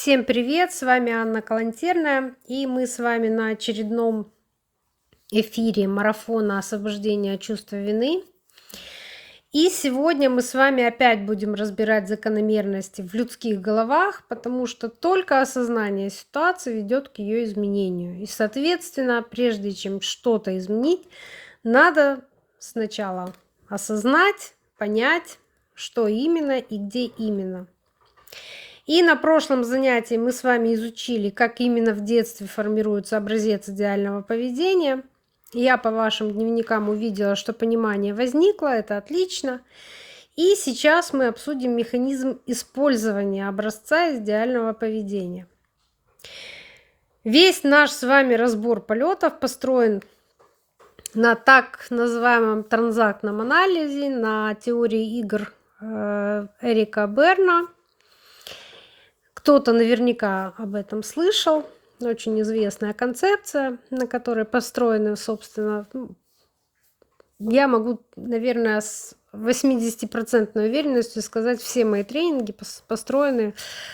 Всем привет! С вами Анна Калантерная, и мы с вами на очередном эфире марафона освобождения от чувства вины. И сегодня мы с вами опять будем разбирать закономерности в людских головах, потому что только осознание ситуации ведет к ее изменению. И, соответственно, прежде чем что-то изменить, надо сначала осознать, понять, что именно и где именно. И на прошлом занятии мы с вами изучили, как именно в детстве формируется образец идеального поведения. Я по вашим дневникам увидела, что понимание возникло, это отлично. И сейчас мы обсудим механизм использования образца идеального поведения. Весь наш с вами разбор полетов построен на так называемом транзактном анализе, на теории игр Эрика Берна. Кто-то наверняка об этом слышал. Очень известная концепция, на которой построены, собственно, я могу, наверное, с 80% уверенностью сказать, все мои тренинги построены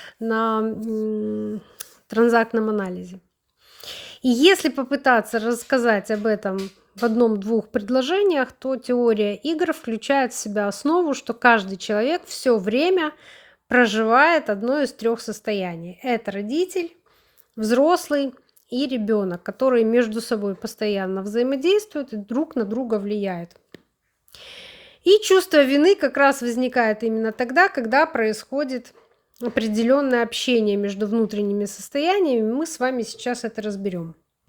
на транзактном анализе. И если попытаться рассказать об этом в одном-двух предложениях, то теория игр включает в себя основу, что каждый человек все время проживает одно из трех состояний. Это родитель, взрослый и ребенок, которые между собой постоянно взаимодействуют и друг на друга влияют. И чувство вины как раз возникает именно тогда, когда происходит определенное общение между внутренними состояниями. Мы с вами сейчас это разберем.